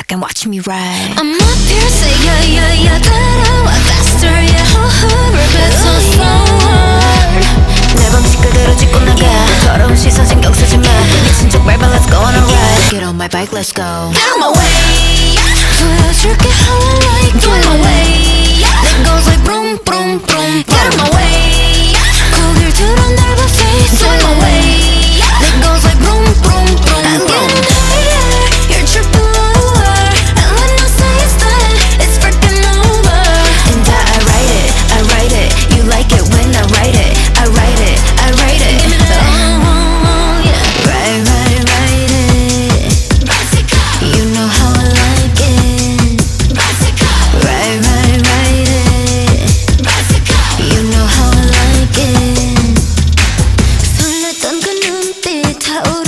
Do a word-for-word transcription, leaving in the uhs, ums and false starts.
back and watch me ride. I'm up here, say yeah, yeah, yeah, 따라와 faster, yeah, 호흡을 뱉어 slower. 내 방식 그대로 짚고 나가. 더러운 시선 신경 쓰지 마. 미친 척 밟아, let's go on a ride. Get on my bike, let's go. Get on my way. 보여줄게 how I like it. Get on my way. It goes like boom, boom, boom. Get on my way. 고개를 들어 넓어 face. Get on my way. It goes like boom, boom, boom. I'm getting higher, you're tripping lower. And when I say it's done, it's freaking over. And I, I write it, I write it. You like it when I write it. I write it, I write it. Give me that. Oh, yeah. Write, write, write it. Bicycle. You know how I like it. Bicycle. Write, write, write it. Bicycle. You know how I like it. 설렜던 그 눈빛 타오르